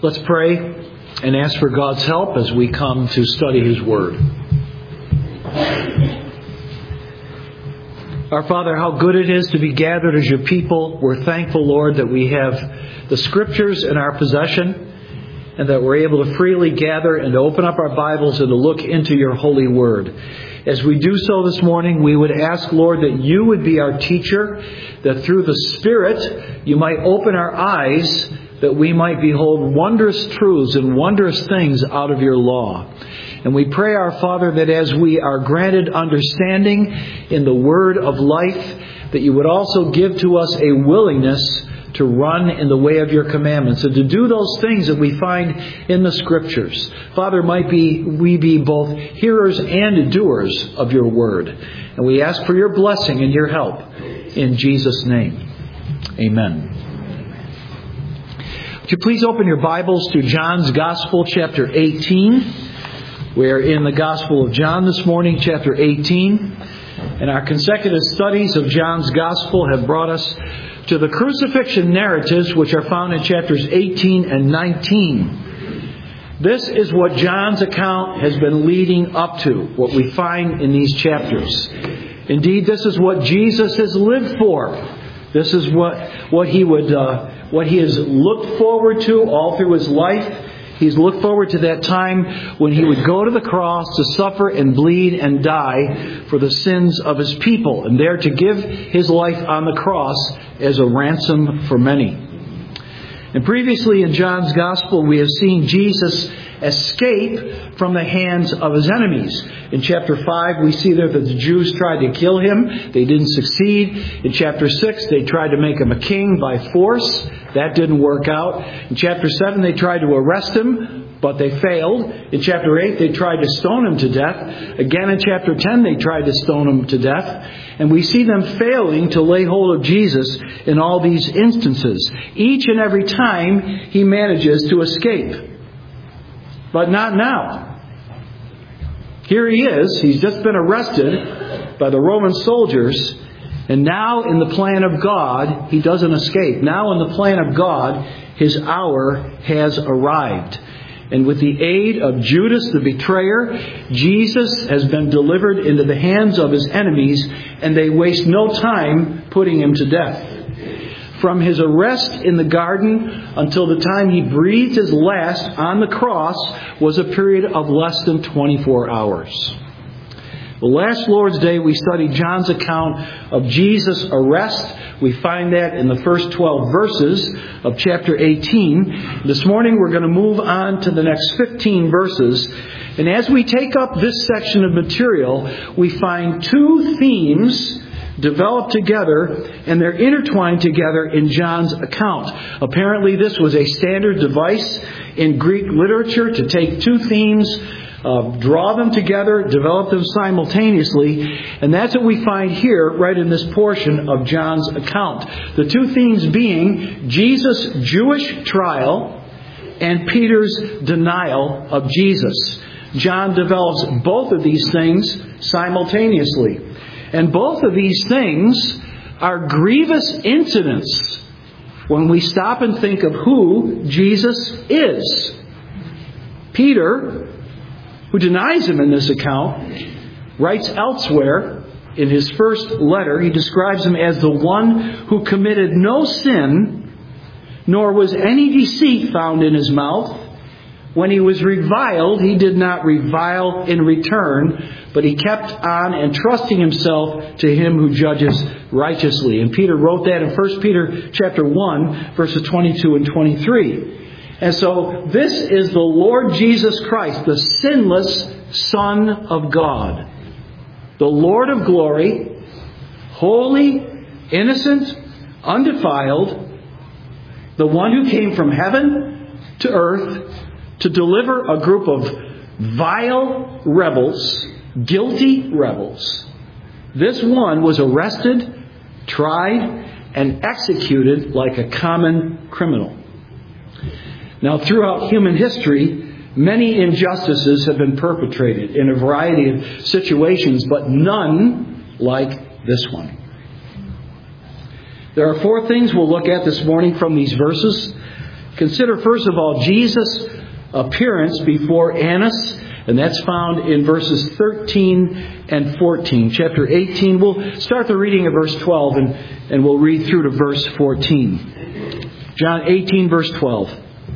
Let's pray and ask for God's help as we come to study His Word. Our Father, how good it is to be gathered as your people. We're thankful, Lord, that we have the Scriptures in our possession and that we're able to freely gather and to open up our Bibles and to look into your holy Word. As we do so this morning, we would ask, Lord, that you would be our teacher, that through the Spirit you might open our eyes, that we might behold wondrous truths and wondrous things out of your law. And we pray, our Father, that as we are granted understanding in the word of life, that you would also give to us a willingness to run in the way of your commandments and to do those things that we find in the Scriptures. Father, we be both hearers and doers of your word. And we ask for your blessing and your help in Jesus' name. Amen. Would you please open your Bibles to John's Gospel, chapter 18. We're in the Gospel of John this morning, chapter 18. And our consecutive studies of John's Gospel have brought us to the crucifixion narratives, which are found in chapters 18 and 19. This is what John's account has been leading up to, what we find in these chapters. Indeed, this is what Jesus has lived for. This is what he has looked forward to all through his life. He's looked forward to that time when he would go to the cross to suffer and bleed and die for the sins of his people, and there to give his life on the cross as a ransom for many. And previously in John's Gospel, we have seen Jesus escape from the hands of his enemies. In chapter 5, we see there that the Jews tried to kill him. They didn't succeed. In chapter 6, they tried to make him a king by force. That didn't work out. In chapter 7, they tried to arrest him, but they failed. In chapter 8, they tried to stone him to death. Again, in chapter 10, they tried to stone him to death. And we see them failing to lay hold of Jesus in all these instances. Each and every time, he manages to escape. But not now. Here he is. He's just been arrested by the Roman soldiers. And now in the plan of God, he doesn't escape. Now in the plan of God, his hour has arrived. And with the aid of Judas the betrayer, Jesus has been delivered into the hands of his enemies, and they waste no time putting him to death. From his arrest in the garden until the time he breathed his last on the cross was a period of less than 24 hours. The last Lord's Day, we studied John's account of Jesus' arrest. We find that in the first 12 verses of chapter 18. This morning, we're going to move on to the next 15 verses. And as we take up this section of material, we find two themes developed together, and they're intertwined together in John's account. Apparently, this was a standard device in Greek literature to take two themes, draw them together, develop them simultaneously. And that's what we find here right in this portion of John's account. The two themes being Jesus' Jewish trial and Peter's denial of Jesus. John develops both of these things simultaneously. And both of these things are grievous incidents when we stop and think of who Jesus is. Peter, who denies him in this account, writes elsewhere in his first letter, he describes him as the one who committed no sin, nor was any deceit found in his mouth. When he was reviled, he did not revile in return, but he kept on entrusting himself to him who judges righteously. And Peter wrote that in 1 Peter chapter 1, verses 22 and 23. And so this is the Lord Jesus Christ, the sinless Son of God, the Lord of glory, holy, innocent, undefiled, the one who came from heaven to earth to deliver a group of vile rebels, guilty rebels. This one was arrested, tried, and executed like a common criminal. Now, throughout human history, many injustices have been perpetrated in a variety of situations, but none like this one. There are four things we'll look at this morning from these verses. consider first of all Jesus' appearance before Annas, and that's found in verses 13 and 14. Chapter 18, we'll start the reading of verse 12 and we'll read through to verse 14. John 18, verse 12.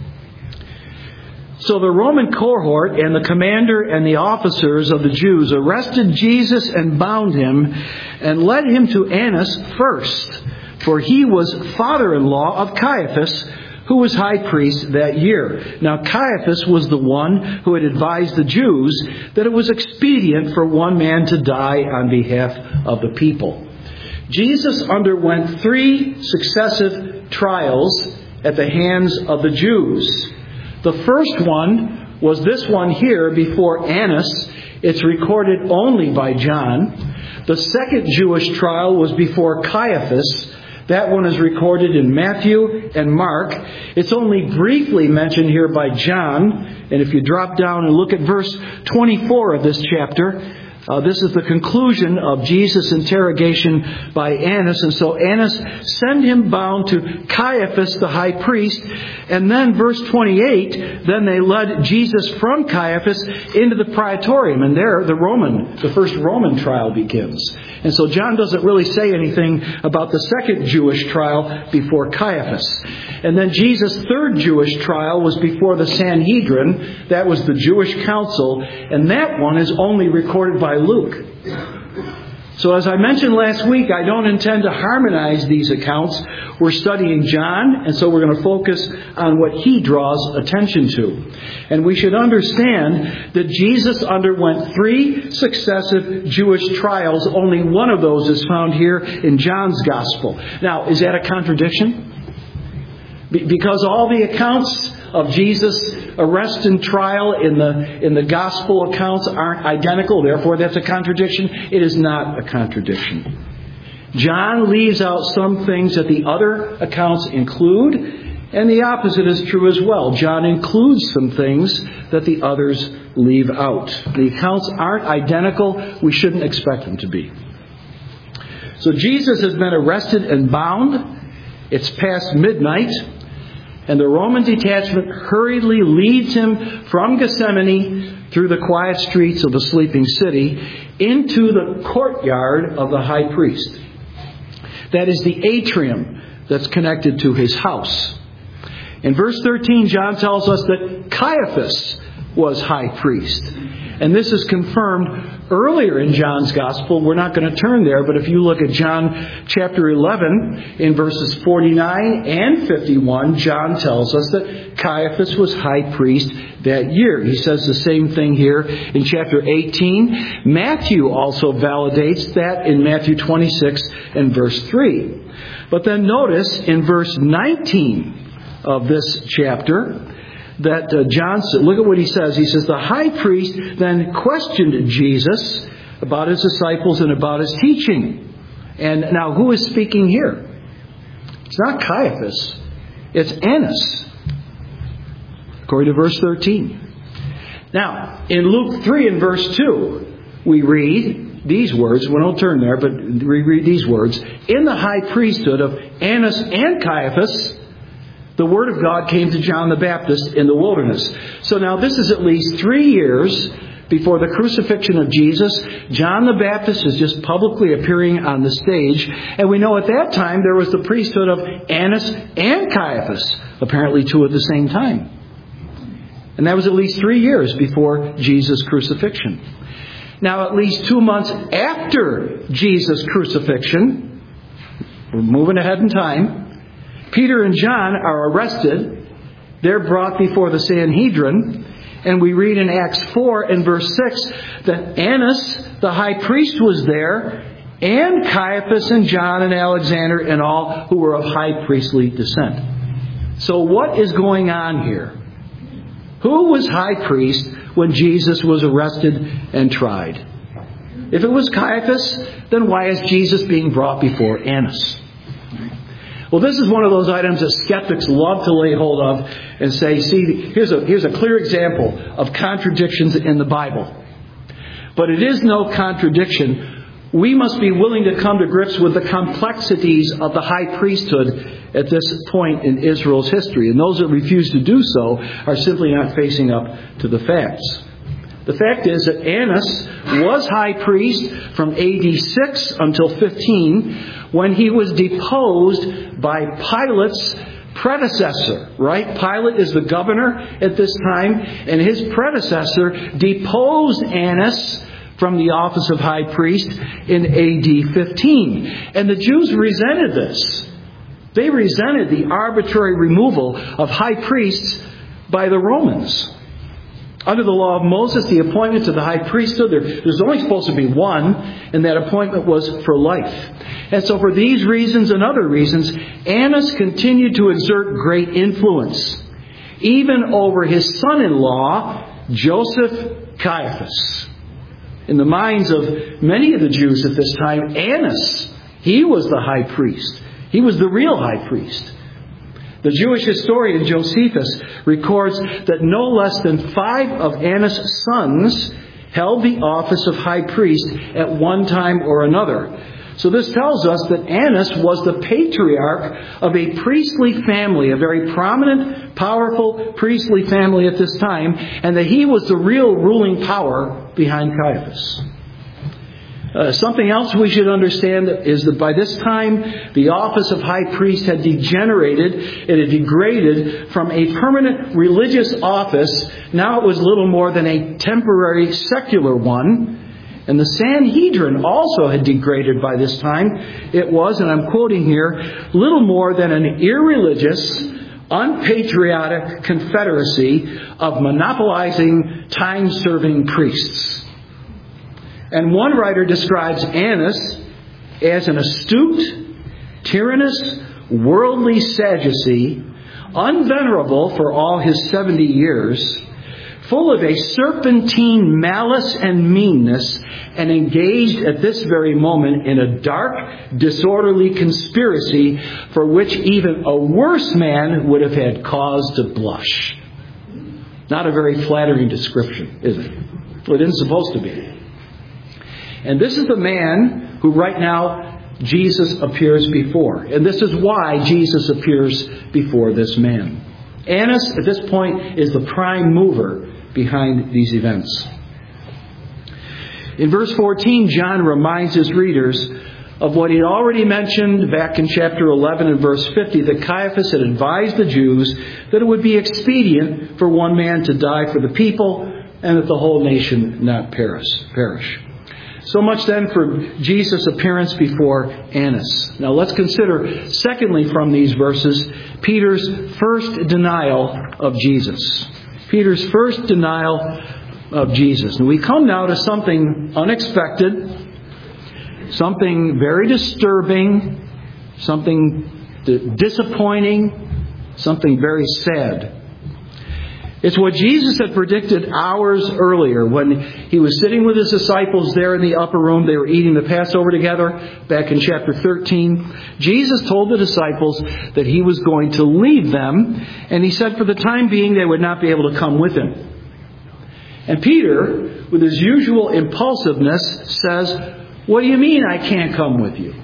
So the Roman cohort and the commander and the officers of the Jews arrested Jesus and bound him and led him to Annas first, for he was father-in-law of Caiaphas, who was high priest that year. Now Caiaphas was the one who had advised the Jews that it was expedient for one man to die on behalf of the people. Jesus underwent 3 successive trials at the hands of the Jews. The first one was this one here before Annas. It's recorded only by John. The second Jewish trial was before Caiaphas. That one is recorded in Matthew and Mark. It's only briefly mentioned here by John. And if you drop down and look at verse 24 of this chapter, this is the conclusion of Jesus' interrogation by Annas. And so Annas sent him bound to Caiaphas, the high priest. And then verse 28, then they led Jesus from Caiaphas into the praetorium. And there the first Roman trial begins. And so John doesn't really say anything about the second Jewish trial before Caiaphas. And then Jesus' third Jewish trial was before the Sanhedrin. That was the Jewish council. And that one is only recorded by Luke. So as I mentioned last week, I don't intend to harmonize these accounts. We're studying John, and so we're going to focus on what he draws attention to. And we should understand that Jesus underwent 3 successive Jewish trials. Only one of those is found here in John's Gospel. Now, is that a contradiction? Because all the accounts of Jesus' arrest and trial in the gospel accounts aren't identical, therefore that's a contradiction. It is not a contradiction. John leaves out some things that the other accounts include, and the opposite is true as well. John includes some things that the others leave out. The accounts aren't identical. We shouldn't expect them to be. So Jesus has been arrested and bound. It's past midnight. And the Roman detachment hurriedly leads him from Gethsemane through the quiet streets of the sleeping city into the courtyard of the high priest. That is the atrium that's connected to his house. In verse 13, John tells us that Caiaphas was high priest. And this is confirmed earlier in John's Gospel. We're not going to turn there, but if you look at John chapter 11, in verses 49 and 51, John tells us that Caiaphas was high priest that year. He says the same thing here in chapter 18. Matthew also validates that in Matthew 26 and verse 3. But then notice in verse 19 of this chapter, that John said, look at what he says. He says, the high priest then questioned Jesus about his disciples and about his teaching. And now who is speaking here? It's not Caiaphas. It's Annas, according to verse 13. Now, in Luke 3 and verse 2, we read these words. We don't turn there, but we read these words. In the high priesthood of Annas and Caiaphas, the word of God came to John the Baptist in the wilderness. So now this is at least 3 years before the crucifixion of Jesus. John the Baptist is just publicly appearing on the stage. And we know at that time there was the priesthood of Annas and Caiaphas, apparently 2 at the same time. And that was at least 3 years before Jesus' crucifixion. Now at least 2 months after Jesus' crucifixion, we're moving ahead in time, Peter and John are arrested. They're brought before the Sanhedrin. And we read in Acts 4 and verse 6 that Annas, the high priest, was there, and Caiaphas and John and Alexander and all who were of high priestly descent. So what is going on here? Who was high priest when Jesus was arrested and tried? If it was Caiaphas, then why is Jesus being brought before Annas? Well, this is one of those items that skeptics love to lay hold of and say, see, here's a clear example of contradictions in the Bible. But it is no contradiction We must be willing to come to grips with the complexities of the high priesthood at this point in Israel's history. And those that refuse to do so are simply not facing up to the facts. The fact is that Annas was high priest from AD 6 until 15 when he was deposed by Pilate's predecessor, right? Pilate is the governor at this time, and his predecessor deposed Annas from the office of high priest in AD 15. And the Jews resented this. They resented the arbitrary removal of high priests by the Romans. Under the law of Moses, the appointment to the high priesthood, there's only supposed to be one, and that appointment was for life. And so for these reasons and other reasons, Annas continued to exert great influence, even over his son-in-law, Joseph Caiaphas. In the minds of many of the Jews at this time, Annas, he was the high priest. He was the real high priest. The Jewish historian Josephus records that no less than 5 of Annas' sons held the office of high priest at one time or another. So this tells us that Annas was the patriarch of a priestly family, a very prominent, powerful priestly family at this time, and that he was the real ruling power behind Caiaphas. Something else we should understand is that by this time, the office of high priest had degenerated, it had degraded from a permanent religious office. Now it was little more than a temporary secular one. And the Sanhedrin also had degraded by this time. It was, and I'm quoting here, little more than an irreligious, unpatriotic confederacy of monopolizing, time-serving priests. And one writer describes Annas as an astute, tyrannous, worldly Sadducee, unvenerable for all his 70 years, full of a serpentine malice and meanness, and engaged at this very moment in a dark, disorderly conspiracy for which even a worse man would have had cause to blush. Not a very flattering description, is it? Well, it isn't supposed to be. And this is the man who right now Jesus appears before. And this is why Jesus appears before this man. Annas, at this point, is the prime mover behind these events. In verse 14, John reminds his readers of what he had already mentioned back in chapter 11 and verse 50, that Caiaphas had advised the Jews that it would be expedient for one man to die for the people and that the whole nation not perish. So much then for Jesus' appearance before Annas. Now let's consider, secondly from these verses, Peter's first denial of Jesus. Peter's first denial of Jesus. And we come now to something unexpected, something very disturbing, something disappointing, something very sad. It's what Jesus had predicted hours earlier when he was sitting with his disciples there in the upper room. They were eating the Passover together back in chapter 13. Jesus told the disciples that he was going to leave them, and he said for the time being they would not be able to come with him. And Peter, with his usual impulsiveness, says, "What do you mean I can't come with you?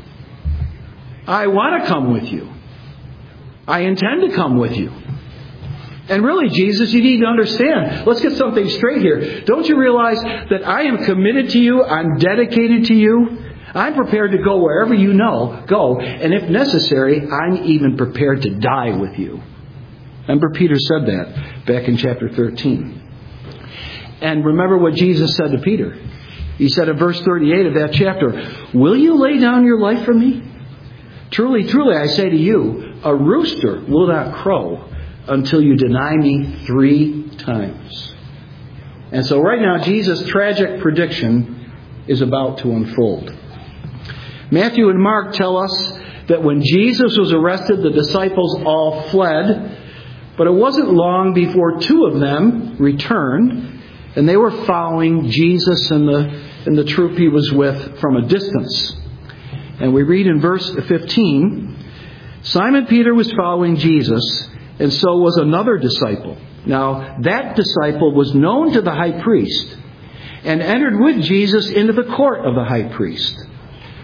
I want to come with you. I intend to come with you." And really, Jesus, you need to understand. Let's get something straight here. Don't you realize that I am committed to you? I'm dedicated to you. I'm prepared to go wherever you go. And if necessary, I'm even prepared to die with you. Remember, Peter said that back in chapter 13. And remember what Jesus said to Peter. He said in verse 38 of that chapter, "Will you lay down your life for me? Truly, truly, I say to you, a rooster will not crow until you deny me 3 times." And so right now, Jesus' tragic prediction is about to unfold. Matthew and Mark tell us that when Jesus was arrested, the disciples all fled. But it wasn't long before 2 of them returned, and they were following Jesus and the troop he was with from a distance. And we read in verse 15, Simon Peter was following Jesus, and so was another disciple. Now, that disciple was known to the high priest and entered with Jesus into the court of the high priest.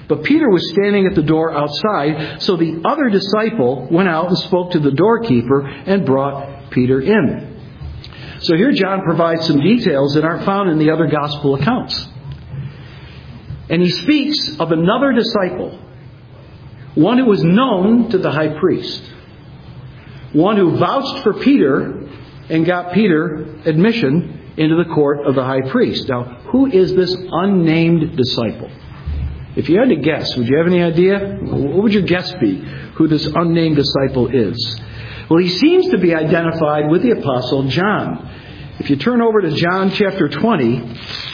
But Peter was standing at the door outside, so the other disciple went out and spoke to the doorkeeper and brought Peter in. So here John provides some details that aren't found in the other gospel accounts. And he speaks of another disciple, one who was known to the high priest, one who vouched for Peter and got Peter admission into the court of the high priest. Now, who is this unnamed disciple? If you had to guess, would you have any idea? What would your guess be who this unnamed disciple is? Well, he seems to be identified with the Apostle John. If you turn over to John chapter 20,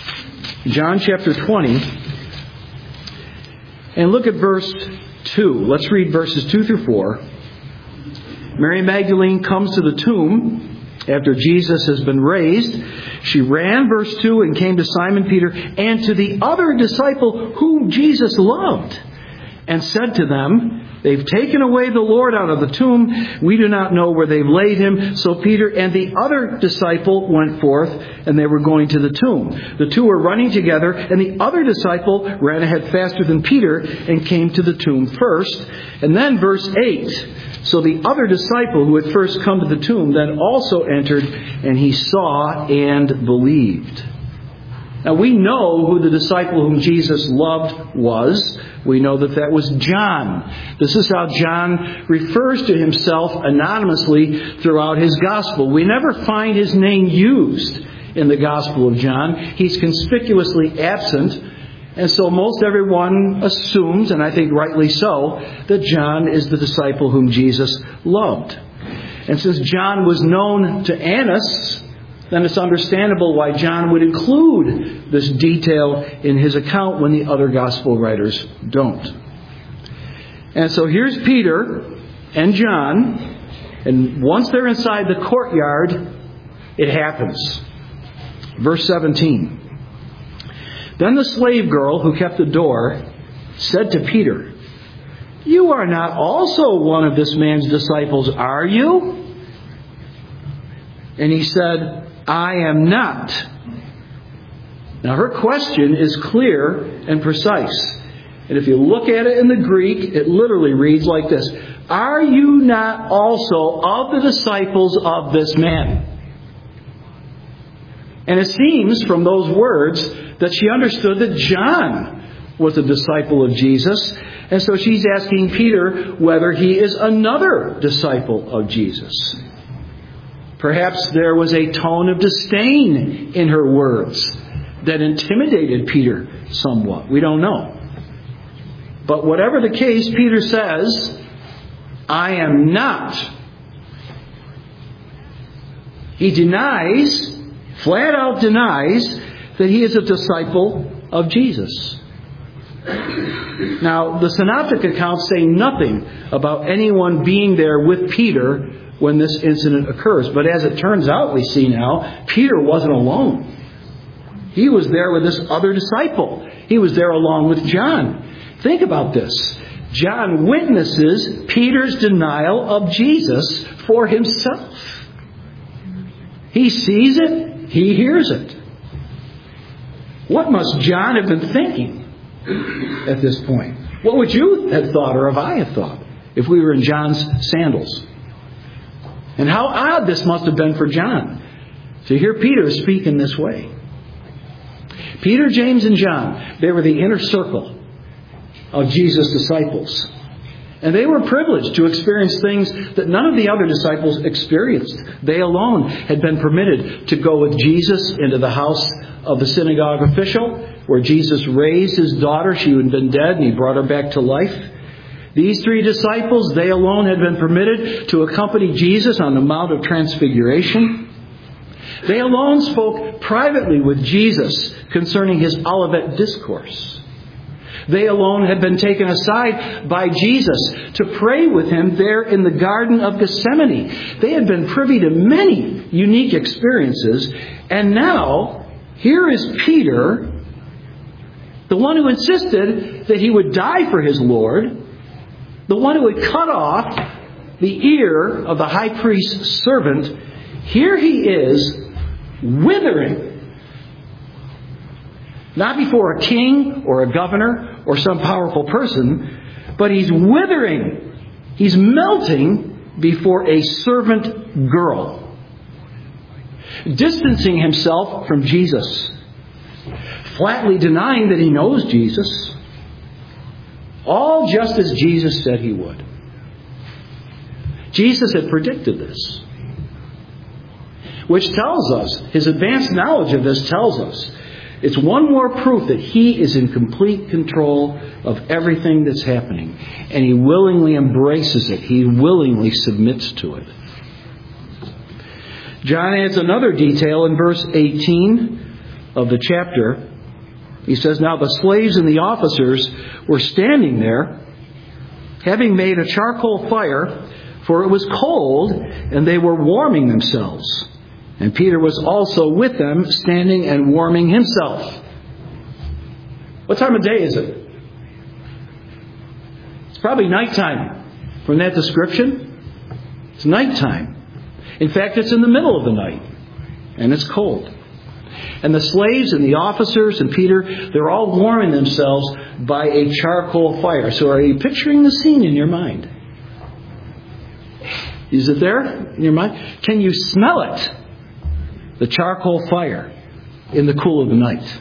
and look at verse 2. Let's read verses 2 through 4. Mary Magdalene comes to the tomb after Jesus has been raised. She ran, verse 2, and came to Simon Peter and to the other disciple whom Jesus loved, and said to them, "They've taken away the Lord out of the tomb. We do not know where they've laid him." So Peter and the other disciple went forth, and they were going to the tomb. The two were running together, and the other disciple ran ahead faster than Peter and came to the tomb first. And then verse 8. So the other disciple who had first come to the tomb then also entered, and he saw and believed. Now we know who the disciple whom Jesus loved was. We know that was John. This is how John refers to himself anonymously throughout his gospel. We never find his name used in the Gospel of John. He's conspicuously absent. And so most everyone assumes, and I think rightly so, that John is the disciple whom Jesus loved. And since John was known to Annas, then it's understandable why John would include this detail in his account when the other gospel writers don't. And so here's Peter and John, and once they're inside the courtyard, it happens. Verse 17. Then the slave girl who kept the door said to Peter, "You are not also one of this man's disciples, are you?" And he said, "I am not." Now her question is clear and precise. And if you look at it in the Greek, it literally reads like this: "Are you not also of the disciples of this man?" And it seems from those words that she understood that John was a disciple of Jesus. And so she's asking Peter whether he is another disciple of Jesus. Perhaps there was a tone of disdain in her words that intimidated Peter somewhat. We don't know. But whatever the case, Peter says, "I am not." He denies, flat out denies, that he is a disciple of Jesus. Now, the synoptic accounts say nothing about anyone being there with Peter when this incident occurs. But as it turns out, we see now, Peter wasn't alone. He was there with this other disciple. He was there along with John. Think about this. John witnesses Peter's denial of Jesus for himself. He sees it. He hears it. What must John have been thinking at this point? What would you have thought, or have I have thought, if we were in John's sandals? And how odd this must have been for John to hear Peter speak in this way. Peter, James, and John, they were the inner circle of Jesus' disciples. And they were privileged to experience things that none of the other disciples experienced. They alone had been permitted to go with Jesus into the house of the synagogue official, where Jesus raised his daughter. She had been dead, and he brought her back to life. These three disciples, they alone had been permitted to accompany Jesus on the Mount of Transfiguration. They alone spoke privately with Jesus concerning his Olivet Discourse. They alone had been taken aside by Jesus to pray with him there in the Garden of Gethsemane. They had been privy to many unique experiences. And now, here is Peter, the one who insisted that he would die for his Lord, the one who would cut off the ear of the high priest's servant. Here he is, withering. Not before a king or a governor or some powerful person, but he's withering. He's melting before a servant girl. Distancing himself from Jesus. Flatly denying that he knows Jesus. All just as Jesus said he would. Jesus had predicted this. Which tells us, his advanced knowledge of this tells us, it's one more proof that he is in complete control of everything that's happening. And he willingly embraces it. He willingly submits to it. John adds another detail in verse 18 of the chapter. He says, "Now the slaves and the officers were standing there, having made a charcoal fire, for it was cold, and they were warming themselves. And Peter was also with them, standing and warming himself." What time of day is it? It's probably nighttime. From that description, it's nighttime. In fact, it's in the middle of the night, and it's cold. And the slaves and the officers and Peter, they're all warming themselves by a charcoal fire. So are you picturing the scene in your mind? Is it there in your mind? Can you smell it? The charcoal fire in the cool of the night.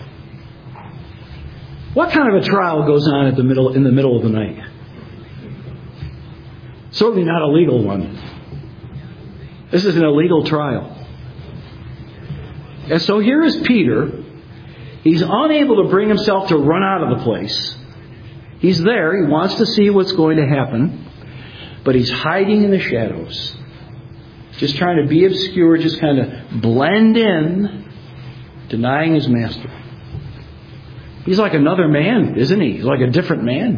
What kind of a trial goes on in the middle of the night? Certainly not a legal one. This is an illegal trial. And so here is Peter. He's unable to bring himself to run out of the place. He's there. He wants to see what's going to happen. But he's hiding in the shadows. Just trying to be obscure, just kind of blend in, denying his master. He's like another man, isn't he? He's like a different man.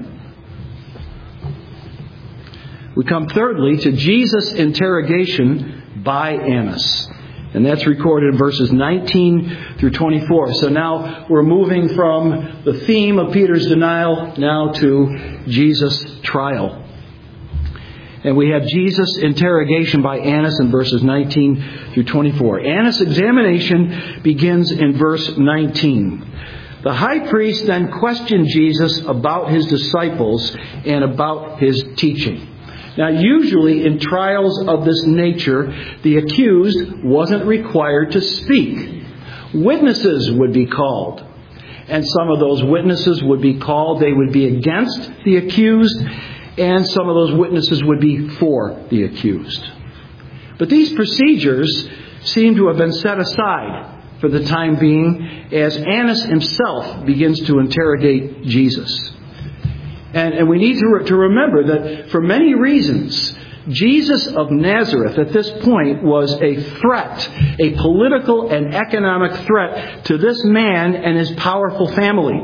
We come thirdly to Jesus' interrogation by Annas. And that's recorded in verses 19 through 24. So now we're moving from the theme of Peter's denial now to Jesus' trial. And we have Jesus' interrogation by Annas in verses 19 through 24. Annas' examination begins in verse 19. The high priest then questioned Jesus about his disciples and about his teaching. Now, usually in trials of this nature, the accused wasn't required to speak. Witnesses would be called. And some of those witnesses would be called. They would be against the accused. And some of those witnesses would be for the accused. But these procedures seem to have been set aside for the time being as Annas himself begins to interrogate Jesus. And we need to remember that for many reasons, Jesus of Nazareth at this point was a threat, a political and economic threat to this man and his powerful family.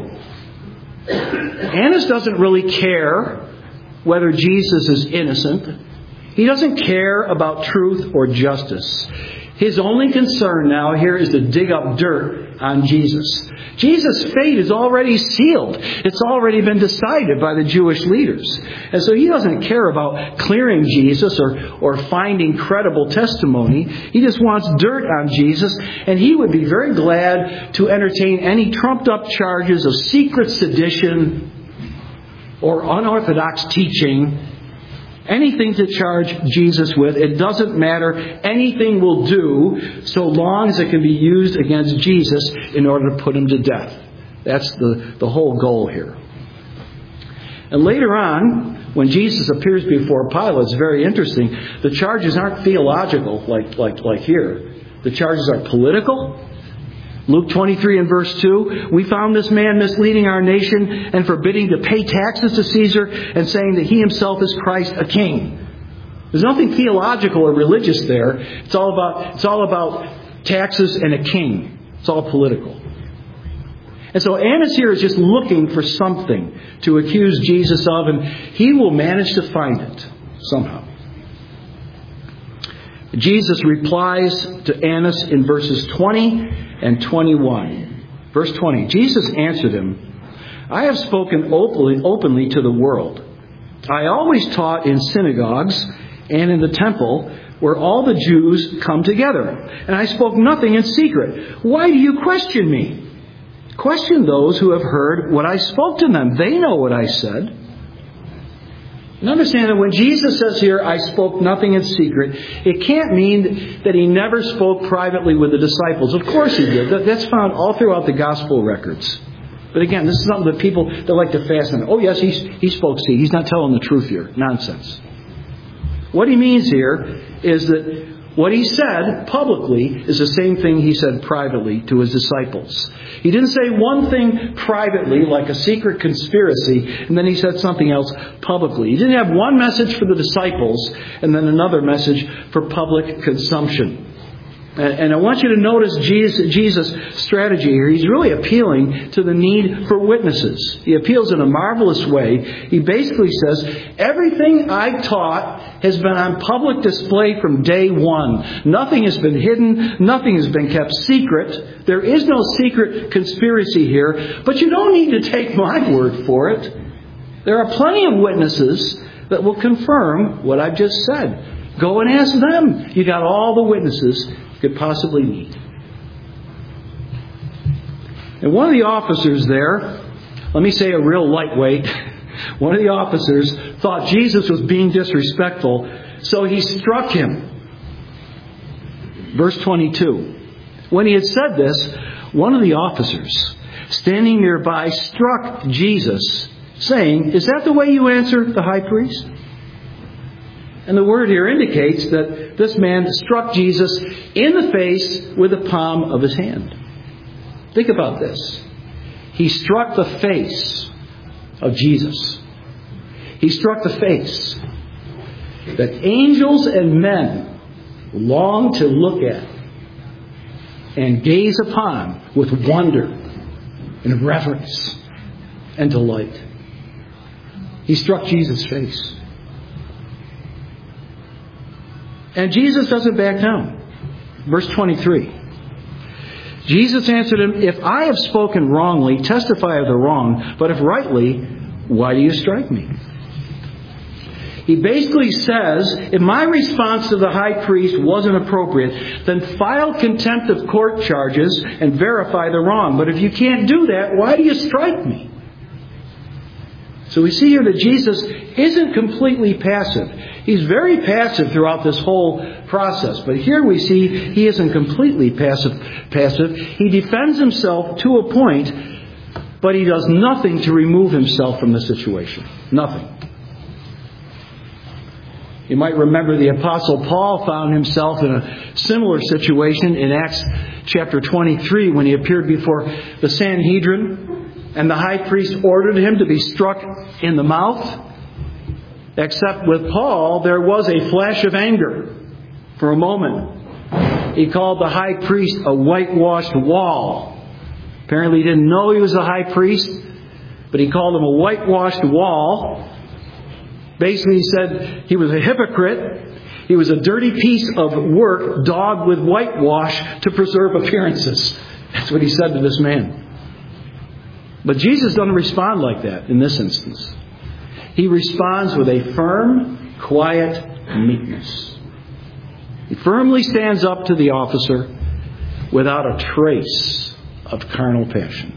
Annas doesn't really care whether Jesus is innocent. He doesn't care about truth or justice. His only concern now here is to dig up dirt on Jesus. Jesus' fate is already sealed. It's already been decided by the Jewish leaders. And so he doesn't care about clearing Jesus or finding credible testimony. He just wants dirt on Jesus. And he would be very glad to entertain any trumped up charges of secret sedition or unorthodox teaching. Anything to charge Jesus with, it doesn't matter. Anything will do so long as it can be used against Jesus in order to put him to death. That's the whole goal here. And later on, when Jesus appears before Pilate, it's very interesting. The charges aren't theological like here. The charges are political. Luke 23 and verse 2, we found this man misleading our nation and forbidding to pay taxes to Caesar and saying that he himself is Christ, a king. There's nothing theological or religious there. It's all about taxes and a king. It's all political. And so Annas here is just looking for something to accuse Jesus of, and he will manage to find it somehow. Jesus replies to Annas in verses 20 and 21. Verse 20, Jesus answered him, I have spoken openly to the world. I always taught in synagogues and in the temple where all the Jews come together. And I spoke nothing in secret. Why do you question me? Question those who have heard what I spoke to them. They know what I said. And understand that when Jesus says here, I spoke nothing in secret, it can't mean that He never spoke privately with the disciples. Of course He did. That's found all throughout the gospel records. But again, this is something that people that like to fasten. Oh yes, he spoke. See, He's not telling the truth here. Nonsense. What He means here is that what He said publicly is the same thing He said privately to His disciples. He didn't say one thing privately, like a secret conspiracy, and then He said something else publicly. He didn't have one message for the disciples and then another message for public consumption. And I want you to notice Jesus' strategy here. He's really appealing to the need for witnesses. He appeals in a marvelous way. He basically says, everything I taught has been on public display from day one. Nothing has been hidden. Nothing has been kept secret. There is no secret conspiracy here. But you don't need to take my word for it. There are plenty of witnesses that will confirm what I've just said. Go and ask them. You got all the witnesses could possibly need. And one of the officers there, let me say a real lightweight, one of the officers thought Jesus was being disrespectful, so he struck Him. Verse 22. When he had said this, one of the officers standing nearby struck Jesus, saying, "Is that the way you answer the high priest?" And the word here indicates that this man struck Jesus in the face with the palm of his hand. Think about this. He struck the face of Jesus. He struck the face that angels and men long to look at and gaze upon with wonder and reverence and delight. He struck Jesus' face. And Jesus doesn't back down. Verse 23. Jesus answered him, "If I have spoken wrongly, testify of the wrong. But if rightly, why do you strike me?" He basically says, if my response to the high priest wasn't appropriate, then file contempt of court charges and verify the wrong. But if you can't do that, why do you strike me? So we see here that Jesus isn't completely passive. He's very passive throughout this whole process. But here we see He isn't completely passive. He defends Himself to a point, but He does nothing to remove Himself from the situation. Nothing. You might remember the Apostle Paul found himself in a similar situation in Acts chapter 23 when he appeared before the Sanhedrin and the high priest ordered him to be struck in the mouth. Except with Paul, there was a flash of anger for a moment. He called the high priest a whitewashed wall. Apparently he didn't know he was a high priest, but he called him a whitewashed wall. Basically, he said he was a hypocrite. He was a dirty piece of work, daubed with whitewash to preserve appearances. That's what he said to this man. But Jesus doesn't respond like that in this instance. He responds with a firm, quiet meekness. He firmly stands up to the officer without a trace of carnal passion.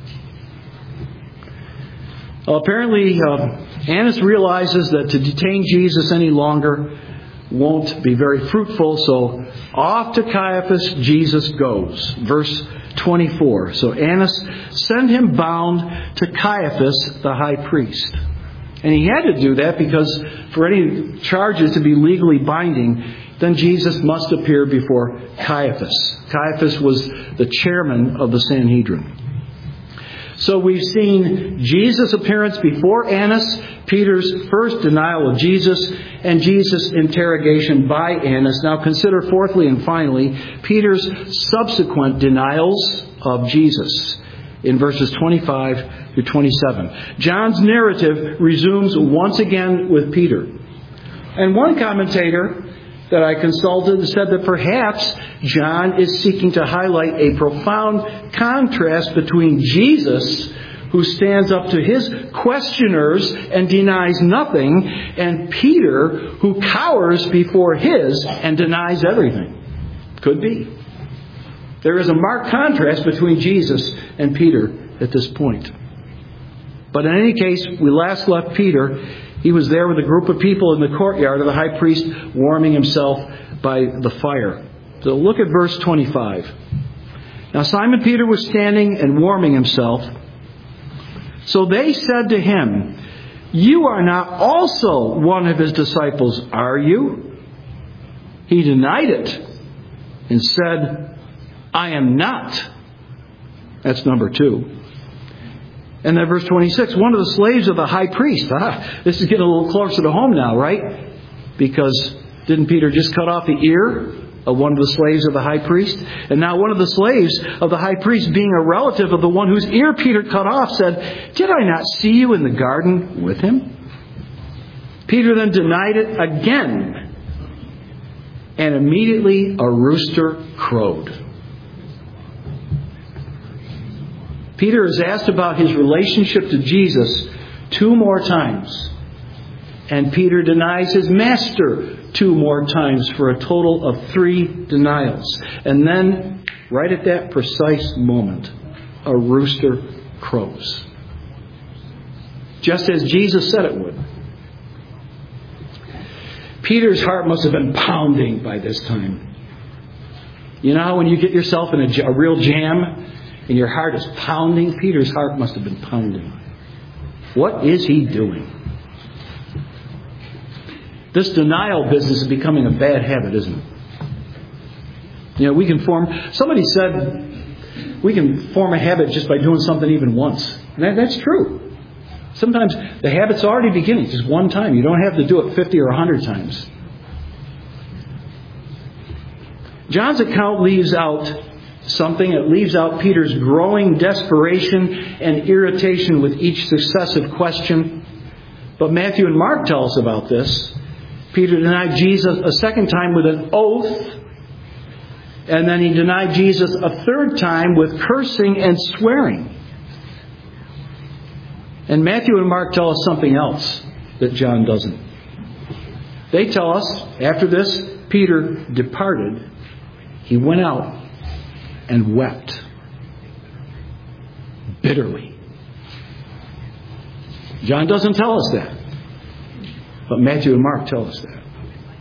Well, apparently, Annas realizes that to detain Jesus any longer won't be very fruitful, so off to Caiaphas Jesus goes. Verse 24. So Annas sent him bound to Caiaphas the high priest. And he had to do that because for any charges to be legally binding, then Jesus must appear before Caiaphas. Caiaphas was the chairman of the Sanhedrin. So we've seen Jesus' appearance before Annas, Peter's first denial of Jesus, and Jesus' interrogation by Annas. Now consider fourthly and finally, Peter's subsequent denials of Jesus in verses 25 through 27. John's narrative resumes once again with Peter. And one commentator that I consulted said that perhaps John is seeking to highlight a profound contrast between Jesus, who stands up to his questioners and denies nothing, and Peter, who cowers before his and denies everything. Could be. There is a marked contrast between Jesus and Peter at this point. But in any case, we last left Peter. He was there with a group of people in the courtyard of the high priest, warming himself by the fire. So look at verse 25. Now Simon Peter was standing and warming himself. So they said to him, "You are not also one of his disciples, are you?" He denied it and said, "I am not." That's number 2. And then verse 26, one of the slaves of the high priest. This is getting a little closer to home now, right? Because didn't Peter just cut off the ear of one of the slaves of the high priest? And now one of the slaves of the high priest, being a relative of the one whose ear Peter cut off, said, "Did I not see you in the garden with him?" Peter then denied it again. And immediately a rooster crowed. Peter is asked about his relationship to Jesus 2 more times. And Peter denies his master 2 more times for a total of 3 denials. And then, right at that precise moment, a rooster crows. Just as Jesus said it would. Peter's heart must have been pounding by this time. You know how when you get yourself in a real jam and your heart is pounding? Peter's heart must have been pounding. What is he doing? This denial business is becoming a bad habit, isn't it? You know, somebody said we can form a habit just by doing something even once. And that's true. Sometimes the habit's already beginning, just one time. You don't have to do it 50 or 100 times. John's account leaves out something. It leaves out Peter's growing desperation and irritation with each successive question. But Matthew and Mark tell us about this. Peter denied Jesus a second time with an oath. And then he denied Jesus a third time with cursing and swearing. And Matthew and Mark tell us something else that John doesn't. They tell us, after this, Peter departed. He went out and wept bitterly. John doesn't tell us that. But Matthew and Mark tell us that.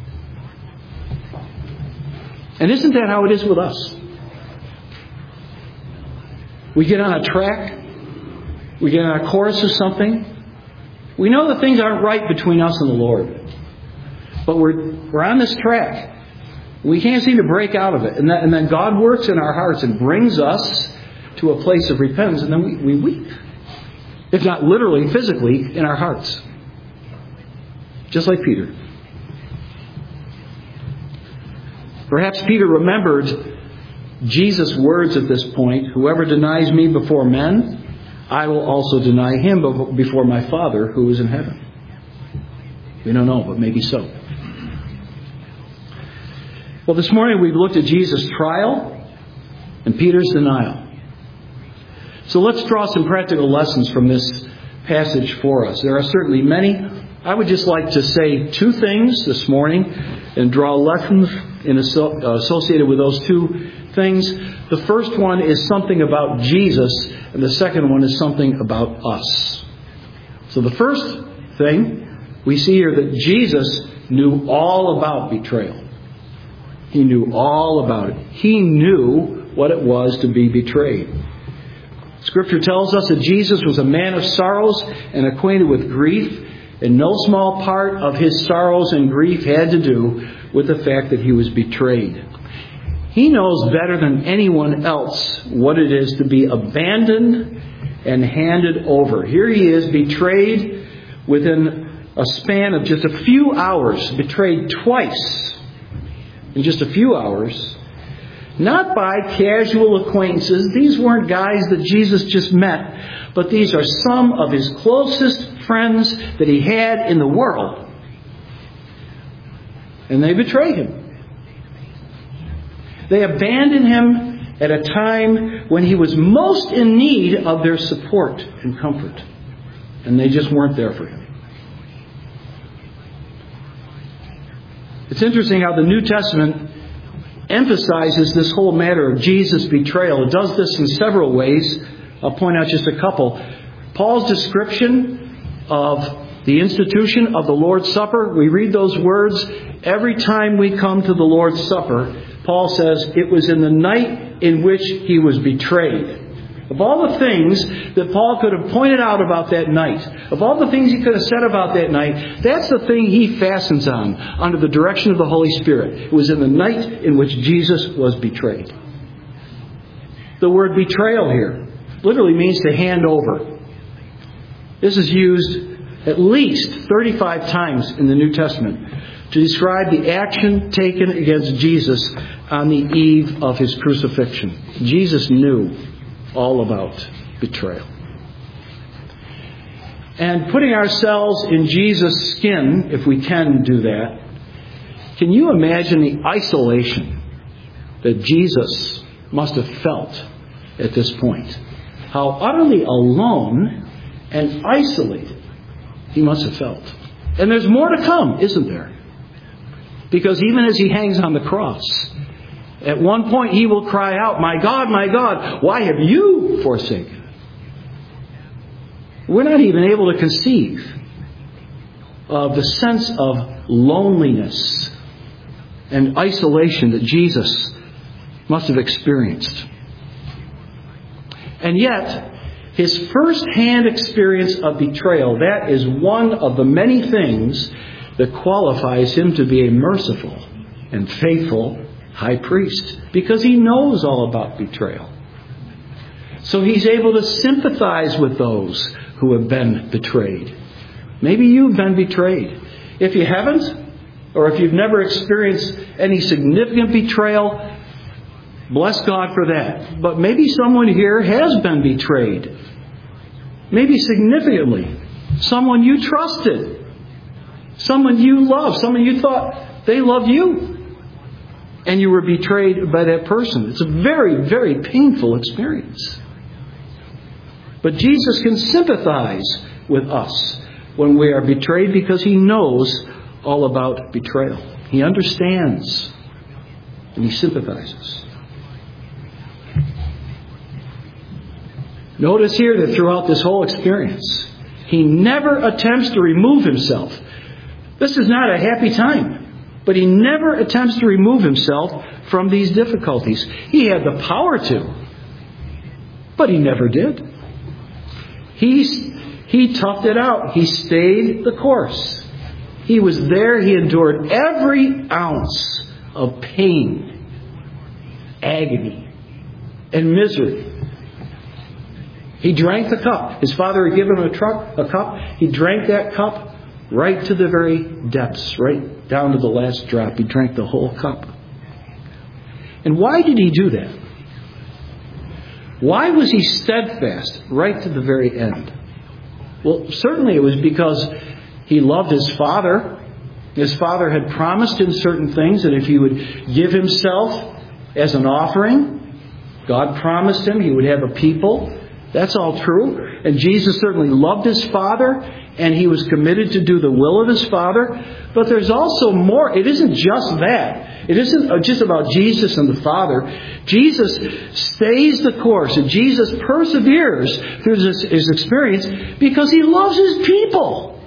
And isn't that how it is with us? We get on a track. We get on a course of something. We know that things aren't right between us and the Lord. But we're on this track. We can't seem to break out of it. And then God works in our hearts and brings us to a place of repentance. And then we weep. If not literally, physically, in our hearts. Just like Peter. Perhaps Peter remembered Jesus' words at this point. "Whoever denies me before men, I will also deny him before my Father who is in heaven." We don't know, but maybe so. Well, this morning we've looked at Jesus' trial and Peter's denial. So let's draw some practical lessons from this passage for us. There are certainly many. I would just like to say 2 things this morning and draw lessons associated with those 2 things. The first one is something about Jesus, and the second one is something about us. So the first thing, we see here that Jesus knew all about betrayal. He knew all about it. He knew what it was to be betrayed. Scripture tells us that Jesus was a man of sorrows and acquainted with grief, and no small part of his sorrows and grief had to do with the fact that he was betrayed. He knows better than anyone else what it is to be abandoned and handed over. Here he is, betrayed within a span of just a few hours, betrayed twice in just a few hours. Not by casual acquaintances. These weren't guys that Jesus just met, but these are some of his closest friends that he had in the world. And they betrayed him. They abandoned him at a time when he was most in need of their support and comfort. And they just weren't there for him. It's interesting how the New Testament emphasizes this whole matter of Jesus' betrayal. It does this in several ways. I'll point out just a couple. Paul's description of the institution of the Lord's Supper, we read those words every time we come to the Lord's Supper. Paul says, it was in the night in which he was betrayed. Of all the things that Paul could have pointed out about that night, of all the things he could have said about that night, that's the thing he fastens on under the direction of the Holy Spirit. It was in the night in which Jesus was betrayed. The word betrayal here literally means to hand over. This is used at least 35 times in the New Testament to describe the action taken against Jesus on the eve of his crucifixion. Jesus knew all about betrayal. And putting ourselves in Jesus' skin, if we can do that, can you imagine the isolation that Jesus must have felt at this point? How utterly alone and isolated he must have felt. And there's more to come, isn't there? Because even as he hangs on the cross, at one point he will cry out, my God, why have you forsaken me?" We're not even able to conceive of the sense of loneliness and isolation that Jesus must have experienced. And yet, his first-hand experience of betrayal, that is one of the many things that qualifies him to be a merciful and faithful high priest, because he knows all about betrayal. So he's able to sympathize with those who have been betrayed. Maybe you've been betrayed. If you haven't, or if you've never experienced any significant betrayal, bless God for that. But maybe someone here has been betrayed. Maybe significantly. Someone you trusted. Someone you loved. Someone you thought they loved you. And you were betrayed by that person. It's a very, very painful experience. But Jesus can sympathize with us when we are betrayed because he knows all about betrayal. He understands and he sympathizes. Notice here that throughout this whole experience, he never attempts to remove himself. This is not a happy time. But he never attempts to remove himself from these difficulties. He had the power to, but he never did. He toughed it out. He stayed the course. He was there. He endured every ounce of pain, agony, and misery. He drank the cup. His Father had given him a cup. He drank that cup right to the very depths, right down to the last drop. He drank the whole cup. And why did he do that? Why was he steadfast right to the very end? Well, certainly it was because he loved his Father. His Father had promised him certain things, that if he would give himself as an offering, God promised him he would have a people. That's all true. And Jesus certainly loved his Father, and he was committed to do the will of his Father. But there's also more. It isn't just that. It isn't just about Jesus and the Father. Jesus stays the course, and Jesus perseveres through his experience because he loves his people.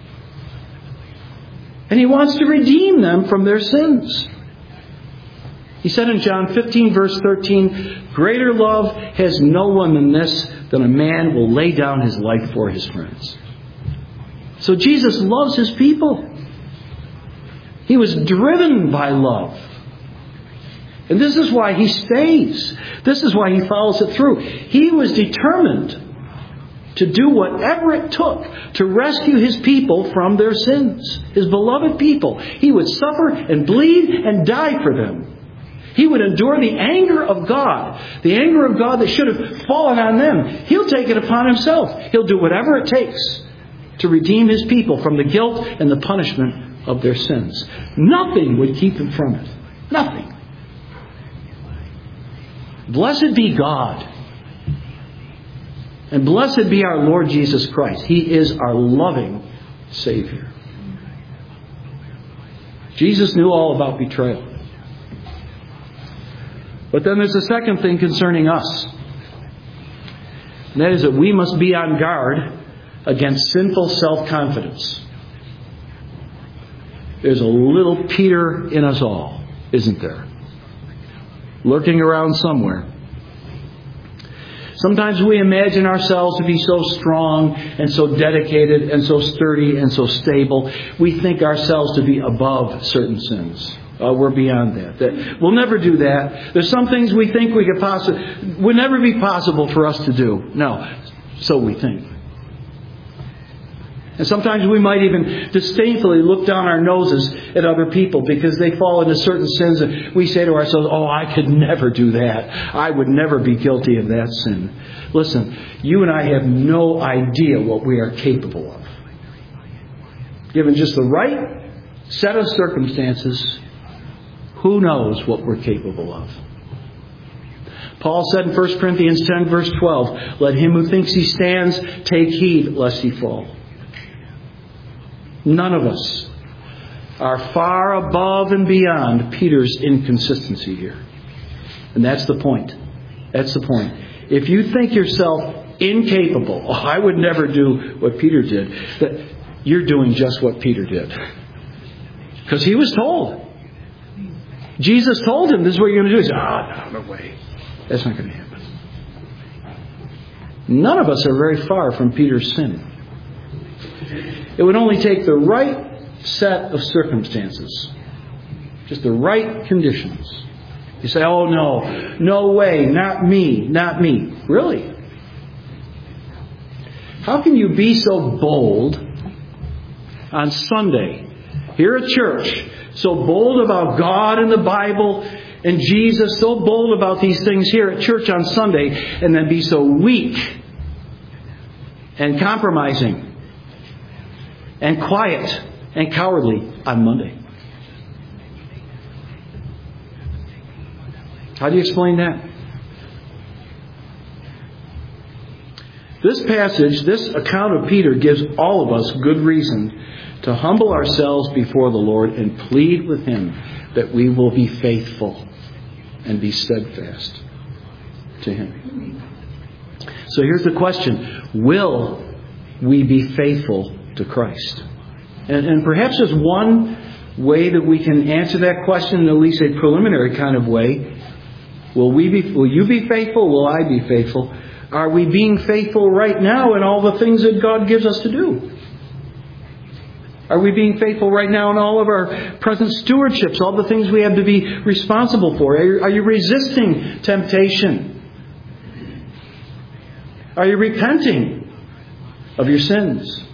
And he wants to redeem them from their sins. He said in John 15, verse 13, "Greater love has no one than this, than a man will lay down his life for his friends." So Jesus loves his people. He was driven by love. And this is why he stays. This is why he follows it through. He was determined to do whatever it took to rescue his people from their sins. His beloved people. He would suffer and bleed and die for them. He would endure the anger of God. The anger of God that should have fallen on them. He'll take it upon himself. He'll do whatever it takes to redeem his people from the guilt and the punishment of their sins. Nothing would keep him from it. Nothing. Blessed be God. And blessed be our Lord Jesus Christ. He is our loving Savior. Jesus knew all about betrayal. But then there's a second thing concerning us. And that is that we must be on guard against sinful self-confidence. There's a little Peter in us all, isn't there? Lurking around somewhere. Sometimes we imagine ourselves to be so strong and so dedicated and so sturdy and so stable. We think ourselves to be above certain sins. We're beyond that. We'll never do that. There's some things we think we could would never be possible for us to do. No, so we think. And sometimes we might even disdainfully look down our noses at other people because they fall into certain sins, and we say to ourselves, "Oh, I could never do that. I would never be guilty of that sin." Listen, you and I have no idea what we are capable of. Given just the right set of circumstances, who knows what we're capable of? Paul said in 1 Corinthians 10, verse 12, "Let him who thinks he stands take heed lest he fall." None of us are far above and beyond Peter's inconsistency here. And that's the point. That's the point. If you think yourself incapable, I would never do what Peter did, that you're doing just what Peter did. Because he was told. Jesus told him, this is what you're going to do. He said, no way. That's not going to happen. None of us are very far from Peter's sin. It would only take the right set of circumstances. Just the right conditions. You say, oh no way, not me. Really? How can you be so bold on Sunday, here at church, so bold about God and the Bible and Jesus, so bold about these things here at church on Sunday, and then be so weak and compromising and quiet and cowardly on Monday? How do you explain that? This passage, this account of Peter, gives all of us good reason to humble ourselves before the Lord and plead with Him that we will be faithful and be steadfast to Him. So here's the question. Will we be faithful to Christ? And perhaps there's one way that we can answer that question in at least a preliminary kind of way. Will you be faithful? Will I be faithful? Are we being faithful right now in all the things that God gives us to do? Are we being faithful right now in all of our present stewardships, all the things we have to be responsible for? Are you resisting temptation? Are you repenting of your sins?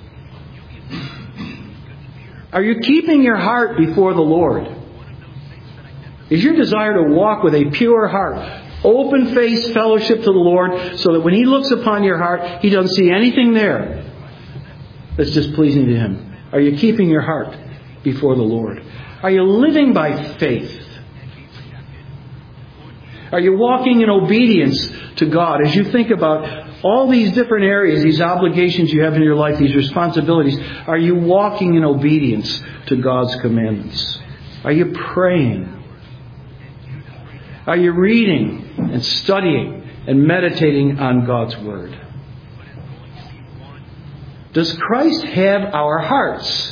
Are you keeping your heart before the Lord? Is your desire to walk with a pure heart, open-faced fellowship to the Lord, so that when He looks upon your heart, He doesn't see anything there that's displeasing to Him? Are you keeping your heart before the Lord? Are you living by faith? Are you walking in obedience to God as you think about all these different areas, these obligations you have in your life, these responsibilities? Are you walking in obedience to God's commandments? Are you praying? Are you reading and studying and meditating on God's Word? Does Christ have our hearts?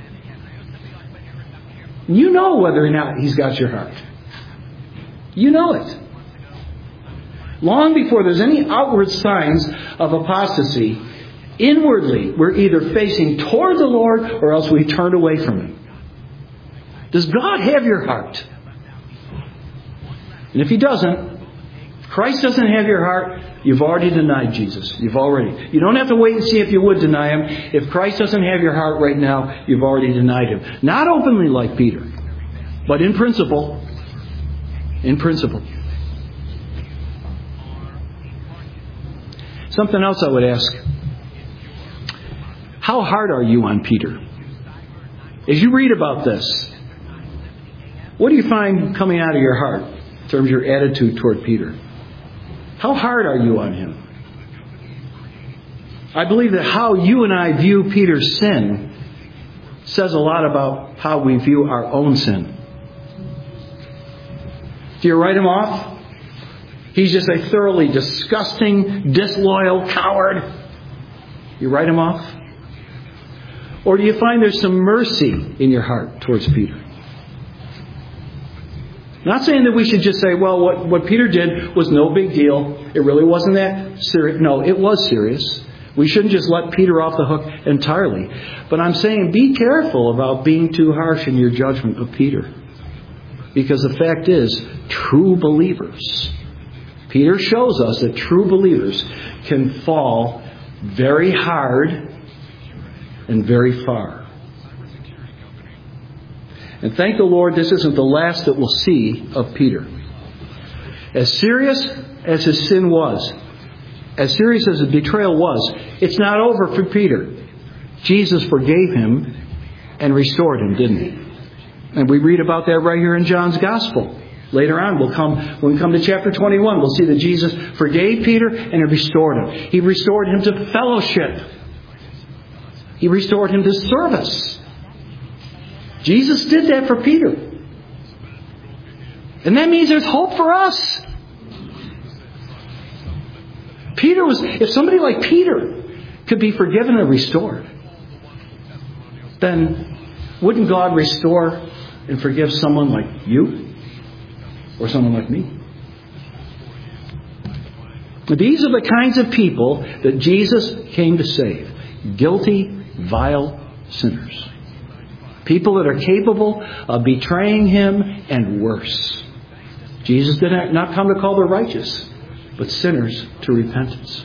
You know whether or not He's got your heart. You know it. Long before there's any outward signs of apostasy, inwardly we're either facing toward the Lord or else we turned away from Him. Does God have your heart? And if He doesn't, Christ doesn't have your heart, you've already denied Jesus. You don't have to wait and see if you would deny Him. If Christ doesn't have your heart right now, you've already denied Him. Not openly like Peter, but in principle. In principle. Something else I would ask. How hard are you on Peter? As you read about this, what do you find coming out of your heart in terms of your attitude toward Peter? How hard are you on him? I believe that how you and I view Peter's sin says a lot about how we view our own sin. Do you write him off? He's just a thoroughly disgusting, disloyal coward. You write him off? Or do you find there's some mercy in your heart towards Peter? Not saying that we should just say, well, what Peter did was no big deal. It really wasn't that serious. No, it was serious. We shouldn't just let Peter off the hook entirely. But I'm saying be careful about being too harsh in your judgment of Peter. Because the fact is, true believers, Peter shows us that true believers can fall very hard and very far. And thank the Lord, this isn't the last that we'll see of Peter. As serious as his sin was, as serious as his betrayal was, it's not over for Peter. Jesus forgave him and restored him, didn't he? And we read about that right here in John's Gospel. Later on, when we come to chapter 21, we'll see that Jesus forgave Peter and he restored him. He restored him to fellowship. He restored him to service. Jesus did that for Peter. And that means there's hope for us. If somebody like Peter could be forgiven and restored, then wouldn't God restore and forgive someone like you? Or someone like me? These are the kinds of people that Jesus came to save. Guilty, vile sinners. People that are capable of betraying Him and worse. Jesus did not come to call the righteous, but sinners to repentance.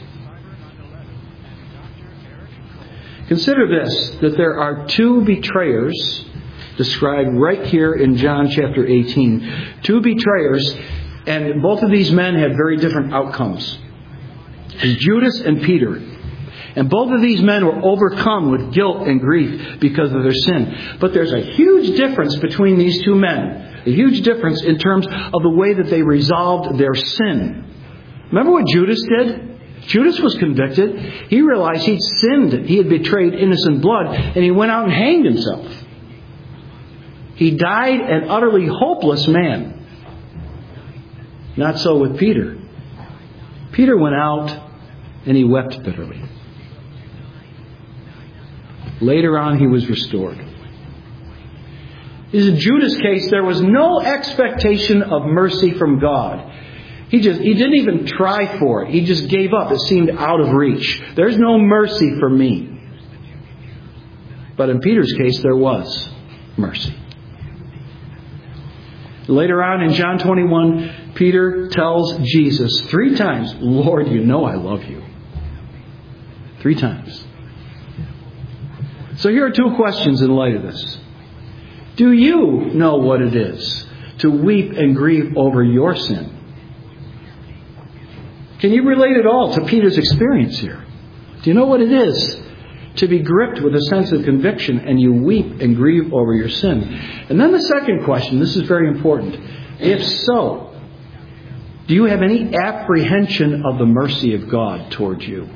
Consider this, that there are two betrayers described right here in John chapter 18. Two betrayers, and both of these men had very different outcomes. It's Judas and Peter. And both of these men were overcome with guilt and grief because of their sin. But there's a huge difference between these two men. A huge difference in terms of the way that they resolved their sin. Remember what Judas did? Judas was convicted. He realized he'd sinned. He had betrayed innocent blood. And he went out and hanged himself. He died an utterly hopeless man. Not so with Peter. Peter went out and he wept bitterly. Later on, he was restored. In Judas' case, there was no expectation of mercy from God. He didn't even try for it. He just gave up. It seemed out of reach. There's no mercy for me. But in Peter's case, there was mercy. Later on in John 21, Peter tells Jesus 3 times, Lord, you know I love you. 3 times. So here are 2 questions in light of this. Do you know what it is to weep and grieve over your sin? Can you relate at all to Peter's experience here? Do you know what it is to be gripped with a sense of conviction and you weep and grieve over your sin? And then the second question, this is very important. If so, do you have any apprehension of the mercy of God towards you?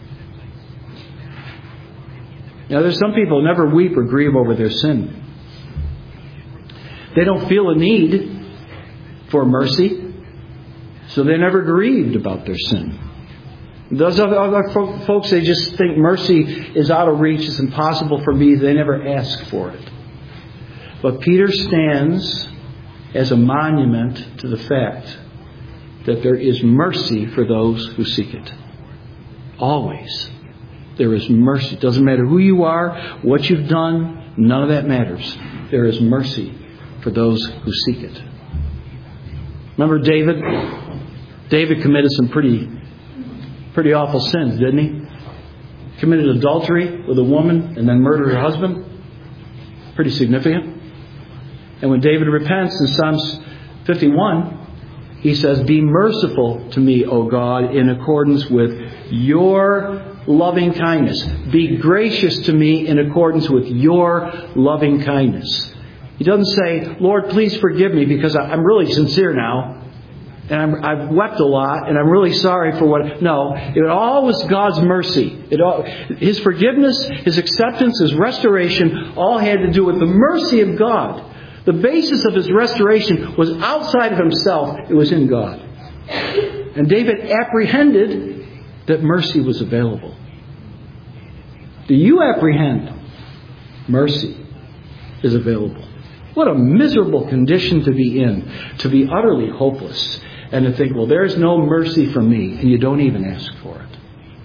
Now, there's some people who never weep or grieve over their sin. They don't feel a need for mercy, so they never grieved about their sin. Those other folks, they just think mercy is out of reach, it's impossible for me, they never ask for it. But Peter stands as a monument to the fact that there is mercy for those who seek it. Always. There is mercy. It doesn't matter who you are, what you've done, none of that matters. There is mercy for those who seek it. Remember David? David committed some pretty awful sins, didn't he? Committed adultery with a woman and then murdered her husband. Pretty significant. And when David repents in Psalms 51, he says, be merciful to me, O God, in accordance with your loving kindness. Be gracious to me in accordance with your loving kindness. He doesn't say, Lord, please forgive me because I'm really sincere now. And I've wept a lot and I'm really sorry for what... No, it all was God's mercy. His forgiveness, His acceptance, His restoration all had to do with the mercy of God. The basis of His restoration was outside of Himself. It was in God. And David apprehended that mercy was available. Do you apprehend mercy is available? What a miserable condition to be in, to be utterly hopeless, and to think, well, there's no mercy from me, and you don't even ask for it.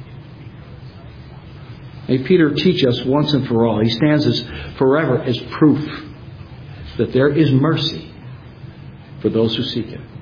May Peter teach us once and for all. He stands as forever as proof that there is mercy for those who seek it.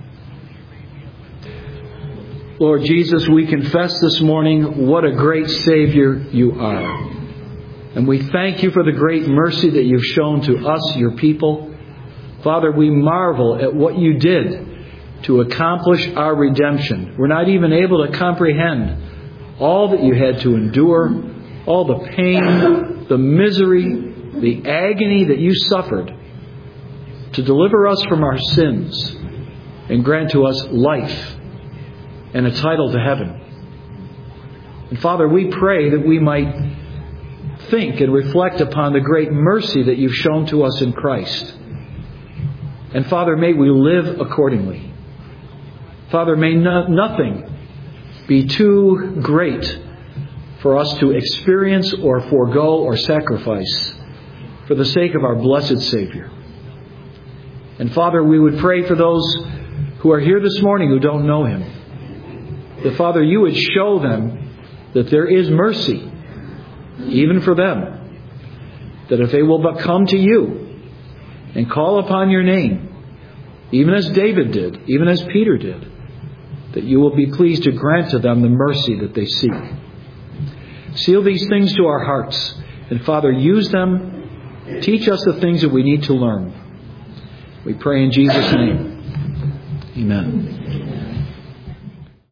Lord Jesus, we confess this morning what a great Savior you are. And we thank you for the great mercy that you've shown to us, your people. Father, we marvel at what you did to accomplish our redemption. We're not even able to comprehend all that you had to endure, all the pain, the misery, the agony that you suffered to deliver us from our sins and grant to us life and a title to heaven. And Father, we pray that we might think and reflect upon the great mercy that you've shown to us in Christ. And Father, may we live accordingly. Father, may nothing be too great for us to experience or forego or sacrifice for the sake of our blessed Savior. And Father, we would pray for those who are here this morning who don't know Him. That, Father, you would show them that there is mercy, even for them. That if they will but come to you and call upon your name, even as David did, even as Peter did, that you will be pleased to grant to them the mercy that they seek. Seal these things to our hearts. And Father, use them. Teach us the things that we need to learn. We pray in Jesus' name. Amen.